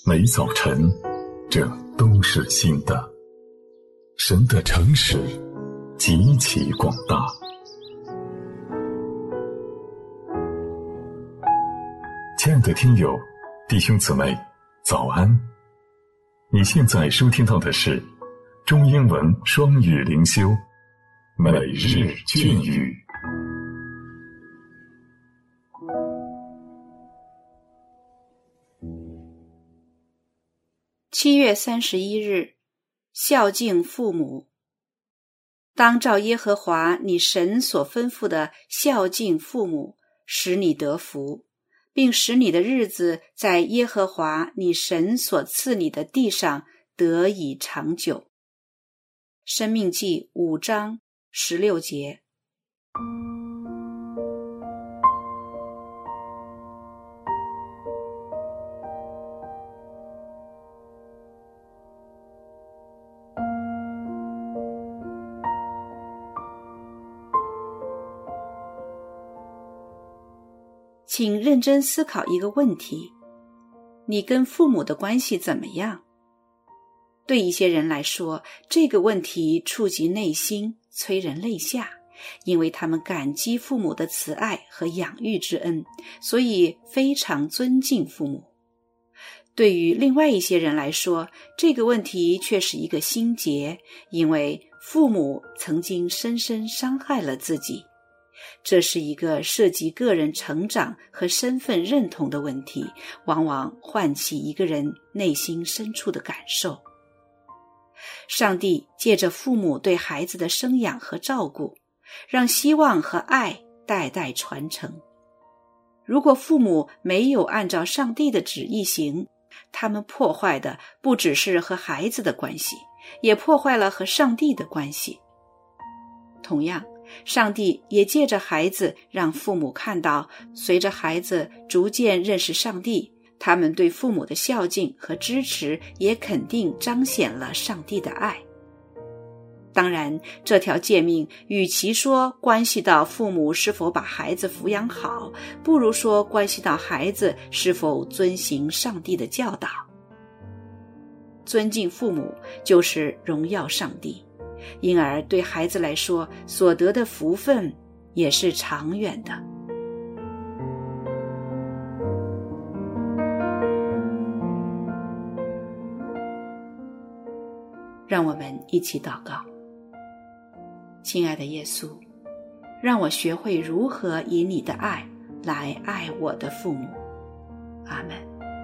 每早晨，这都是新的。神的诚实极其广大。亲爱的听友，弟兄姊妹，早安！你现在收听到的是中英文双语灵修每日隽语。 7月31日，孝敬父母。当照耶和华你神所吩咐的孝敬父母，使你得福，并使你的日子在耶和华你神所赐你的地上得以长久。申命记5章16节。请认真思考一个问题：你跟父母的关系怎么样？对一些人来说，这个问题触及内心，催人泪下，因为他们感激父母的慈爱和养育之恩，所以非常尊敬父母。对于另外一些人来说，这个问题却是一个心结，因为父母曾经深深伤害了自己。这是一个涉及个人成长和身份认同的问题，往往唤起一个人内心深处的感受。上帝借着父母对孩子的生养和照顾，让希望和爱代代传承。如果父母没有按照上帝的旨意行，他们破坏的不只是和孩子的关系，也破坏了和上帝的关系。同样，上帝也借着孩子让父母看到，随着孩子逐渐认识上帝，他们对父母的孝敬和支持也肯定彰显了上帝的爱。当然，这条诫命与其说关系到父母是否把孩子抚养好，不如说关系到孩子是否遵行上帝的教导。尊敬父母就是荣耀上帝，因而对孩子来说，所得的福分也是长远的。让我们一起祷告。亲爱的耶稣，让我学会如何以你的爱来爱我的父母。阿们。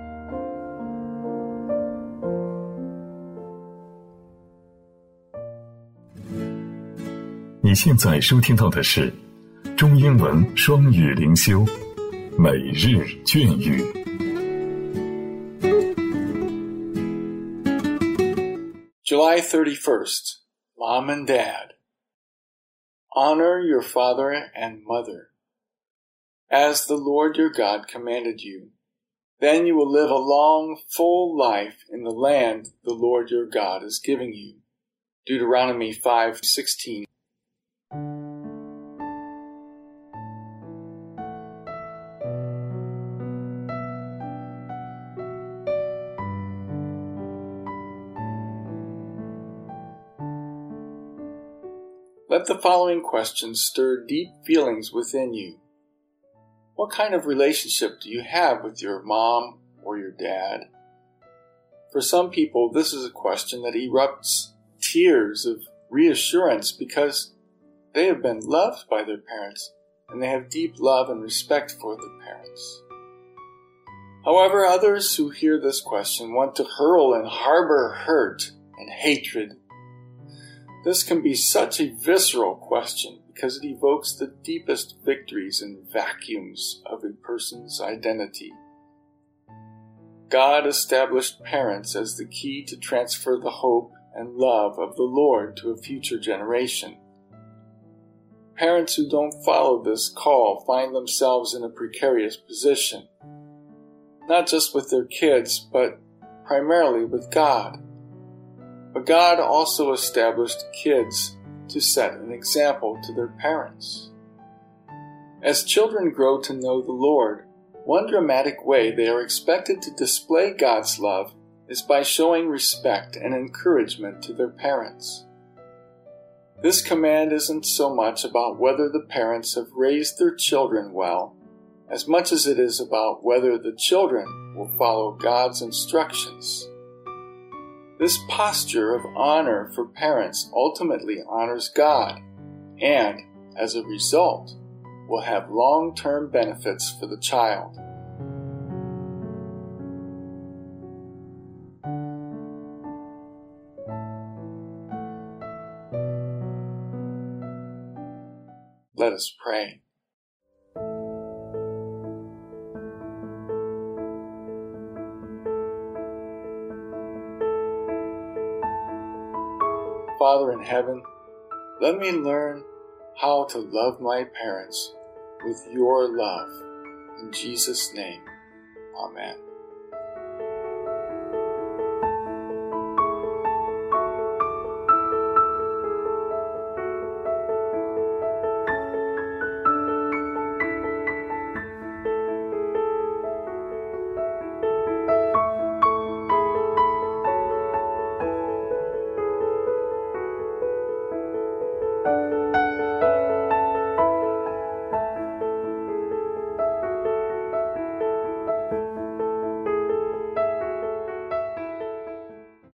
你现在收听到的是中英文双语灵修每日隽语。 July 31st, Mom and Dad. Honor your father and mother, as the Lord your God commanded you. Then you will live a long, full life in the land the Lord your God is giving you. Deuteronomy 5:16. Let the following questions stir deep feelings within you. What kind of relationship do you have with your mom or your dad? For some people, this is a question that erupts tears of reassurance because they have been loved by their parents and they have deep love and respect for their parents. However, others who hear this question want to hurl and harbor hurt and hatred. This can be such a visceral question because it evokes the deepest victories and vacuums of a person's identity. God established parents as the key to transfer the hope and love of the Lord to a future generation. Parents who don't follow this call find themselves in a precarious position, not just with their kids, but primarily with God. But God also established kids to set an example to their parents. As children grow to know the Lord, One dramatic way they are expected to display God's love is by showing respect and encouragement to their parents. This command isn't so much about whether the parents have raised their children well, as much as it is about whether the children will follow God's instructions. This posture of honor for parents ultimately honors God, and, as a result, will have long-term benefits for the child. Let us pray. Father in heaven, let me learn how to love my parents with your love. In Jesus' name, amen.